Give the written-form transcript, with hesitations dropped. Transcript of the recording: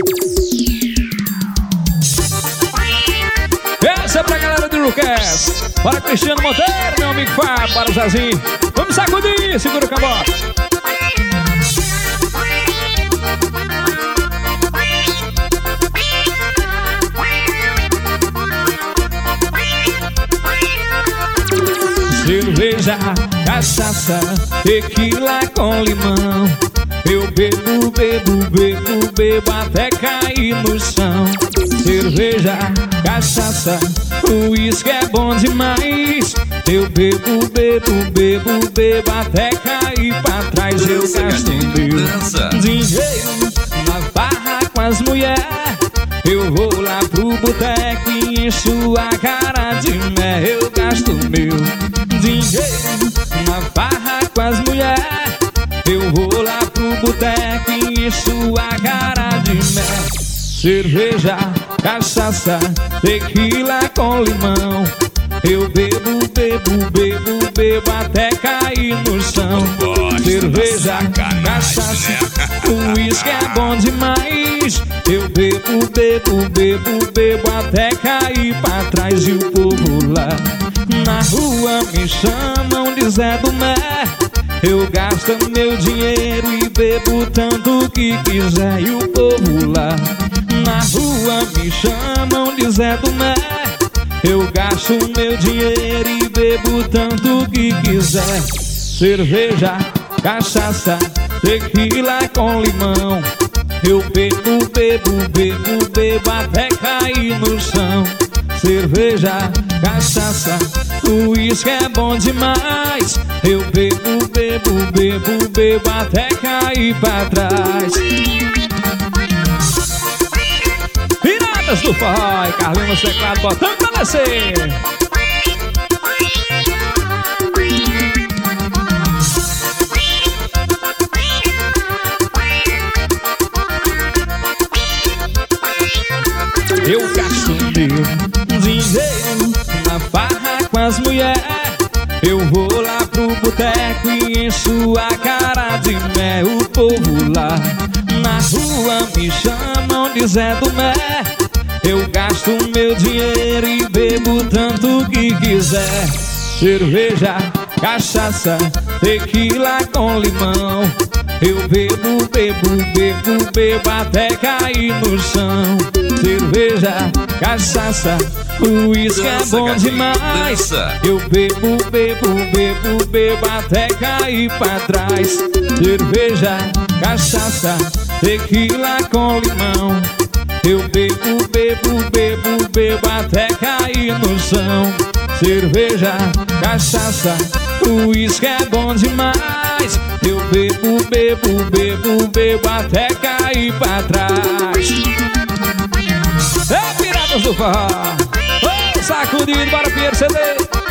Essa é pra galera do Lucas. Bora Cristiano Monteiro, meu amigo Fábio. Bora Zezinho. Vamos sacudir, segura o caboclo. Cerveja, cachaça, tequila com limão. Eu bebo, bebo, bebo, bebo até cair no chão. Cerveja, cachaça, uísque é bom demais. Eu bebo, bebo, bebo, bebo até cair pra trás. Eu gasto meu dinheiro na barra com as mulheres. Eu vou lá pro boteco e encho a cara de mel. Eu gasto meu dinheiro na barra com as mulheres. Eu vou lá pro boteco e encho a cara de mel. Cerveja, cachaça, tequila com limão. Eu bebo, bebo, bebo, bebo até cair no chão. Cerveja, cachaça, uísque é bom demais. Eu bebo, bebo, bebo, bebo até cair pra trás. E o povo lá na rua me chamam de Zé do Mé. Eu gasto meu dinheiro e bebo tanto que quiser. E o povo lá na rua me chamam de Zé do Mé. Eu gasto meu dinheiro e bebo tanto que quiser. Cerveja, cachaça, tequila com limão. Eu bebo, bebo, bebo, bebo até cair no chão. Cerveja, cachaça, uísque é bom demais. Eu bebo, bebo, bebo, bebo até cair pra trás. Piratas do Forró, Carlinhos no teclado, botando pra descer. Eu gasto meu dinheiro na farra com as mulheres. Eu vou lá pro boteco e encho a cara de mel. O povo lá na rua me chamam de Zé do Mé. Eu gasto meu dinheiro e bebo tanto que quiser. Cerveja, cachaça, tequila com limão. Eu bebo, bebo, bebo, bebo até cair no chão. Cerveja, cachaça, uísque é bom demais. Eu bebo, bebo, bebo, bebo até cair pra trás. Cerveja, cachaça, tequila com limão. Eu bebo, bebo, bebo, bebo até cair no chão. Cerveja, cachaça, uísque é bom demais. Eu bebo, bebo, bebo, bebo até cair pra trás. É Piratas do Forró. Ô, sacudido, bora Pinheiro CD.